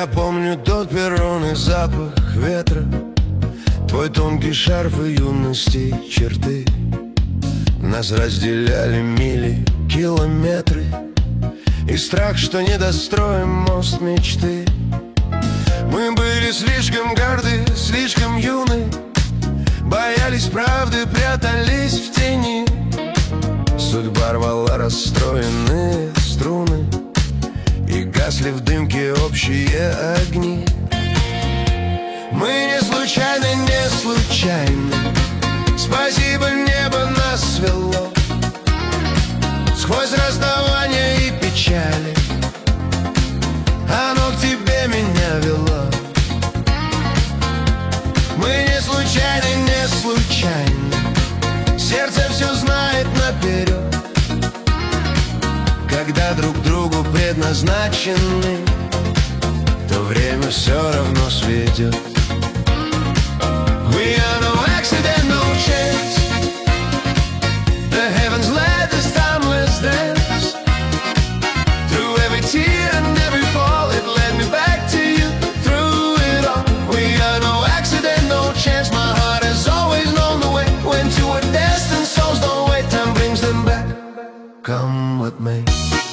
Я помню тот перрон и запах ветра, твой тонкий шарф и юности черты. Нас разделяли мили, километры, и страх, что не достроим мост мечты. Мы были слишком горды, слишком юны, боялись правды, прятались в тени. Судьба рвала расстроенные струны, и гасли в дымке общие огни. Мы не случайно, не случайно, спасибо, небо нас свело сквозь расставания и печали. Оно к тебе меня вело. Мы не случайно, не случайно, сердце все знает наперед. Когда друг другу предназначены, то время все равно сведет. We are no accident, no chance. The heavens let this timeless dance. Through every tear and every fall, it led me back to you. Through it all, we are no accident, no chance. My heart has always known the way. When two are destined souls don't wait, time brings them back. Come with me.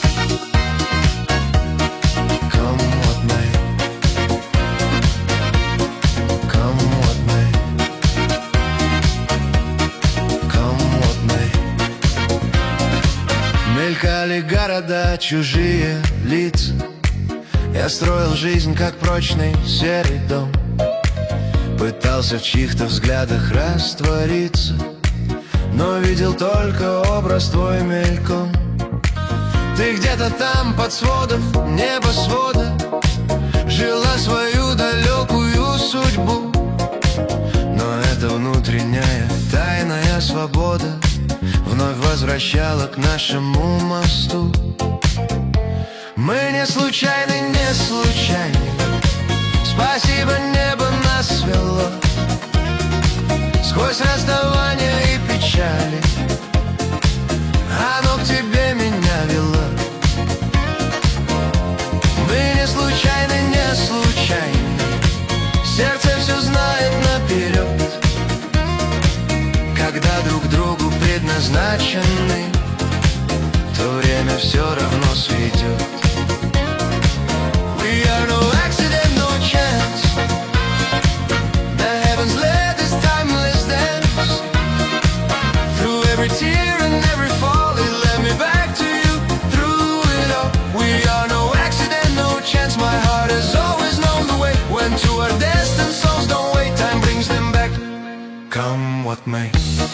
Мелькали города, чужие лица. Я строил жизнь, как прочный серый дом. Пытался в чьих-то взглядах раствориться, но видел только образ твой мельком. Ты где-то там под сводом небосвода жила свою далекую судьбу. Но эта внутренняя тайная свобода вновь возвращала к нашему мосту. Мы не случайны, не случайны, спасибо, небо нас свело сквозь расставания и печали. Оно к тебе меня вело. Мы не случайны, не случайны, сердце все знает наперед. Когда друг другу предназначены, то время все равно сведет. We are no accident, no chance. The heavens let this timeless dance. Through every tear and every fall, it led me back to you. Through it all, we are no accident, no chance. My heart has always known the way. When two are destined souls don't wait, time brings them back. Come what may.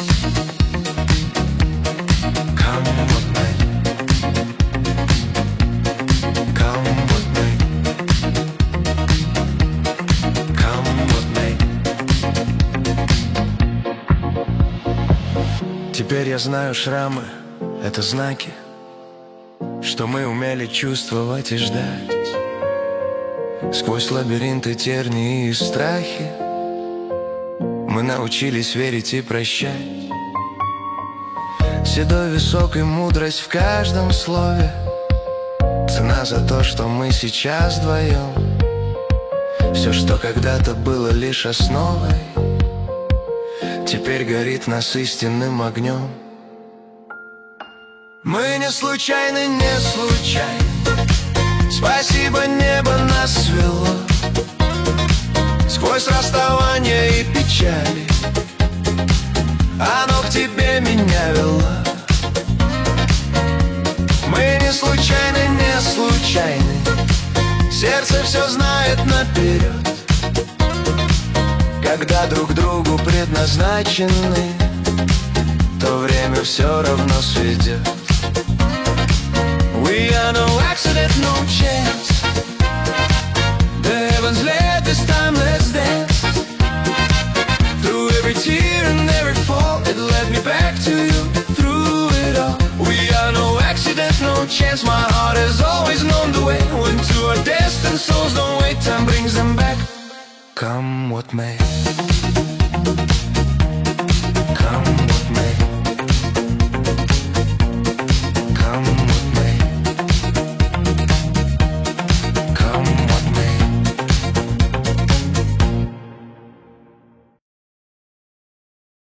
Теперь я знаю, шрамы — это знаки, что мы умели чувствовать и ждать. Сквозь лабиринты, тернии и страхи мы научились верить и прощать. Седой висок и мудрость в каждом слове, цена за то, что мы сейчас вдвоем. Все, что когда-то было лишь основой, теперь горит в нас истинным огнем. Мы не случайны, не случайны, спасибо, небо нас свело сквозь расставания и печали. Оно к тебе меня вело. Мы не случайны, не случайны, сердце все знает наперед. Когда друг другу предназначены, то время все равно сведет. We are no accident, no chance. The heavens let this timeless dance. Through every tear and every fall, it led me back to you. Through it all, we are no accident, no chance. My heart has always known the way. When two are destined souls don't wait, time brings them back. Come what may.